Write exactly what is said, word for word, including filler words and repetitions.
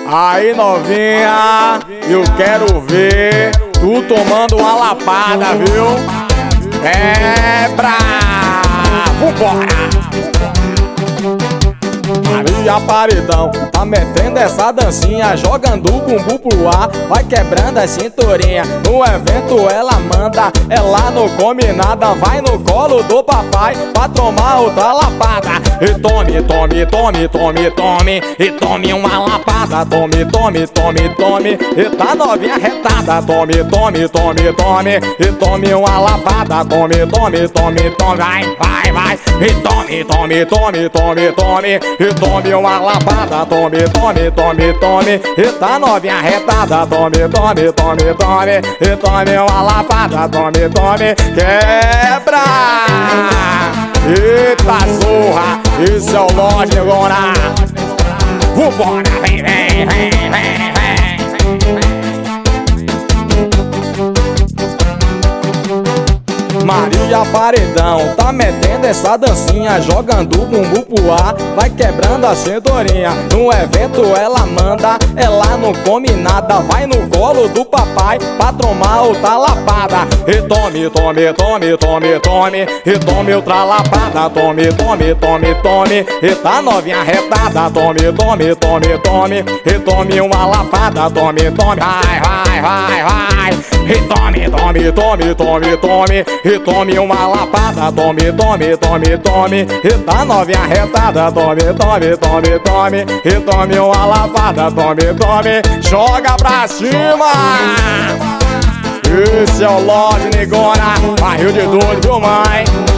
Aí novinha, eu quero ver tu tomando uma lapada, viu? É pra... Vambora! Maria Paredão tá metendo essa dancinha, jogando o bumbum pro ar, vai quebrando a cinturinha. No evento ela manda, é lá no combinada, vai no colo do papai pra tomar outra lapada. E tome, tome, tome, tome, tome, e tome uma lapada. Tome, tome, tome, tome, e tá novinha retada. Tome, tome, tome, tome, e tome uma lapada. Tome, tome, tome, tome, vai, vai, vai. E tome, tome, tome, tome, tome, e tome uma lapada. Tome, tome, tome, tome, e tá novinha retada. Tome, tome, tome, tome, e tome uma lapada. Tome, tome, quebra. Eita zorra, esse é o Lorde agora. Vambora, vem, vem, vem, vem, vem. Maria Paredão tá metendo essa dancinha, jogando o bumbum pro ar, vai quebrando a cinturinha. No evento ela manda, é lá no combinada, vai no colo do papai pra tomar outra lapada. E tome, tome, tome, tome, tome, e tome outra lapada. Tome, tome, tome, tome, e tá novinha retada. Tome, tome, tome, tome, e tome uma lapada. Tome, tome, vai, vai, vai, vai. E tome, tome, tome, tome, tome, e tome uma lapada. Tome, tome, tome, tome, e tá novinha retada. Tome, tome, tome, tome, e tome uma lapada. Tome, tome, joga pra cima. Esse é o Lorde Negona, barril de doido, viu, mãe?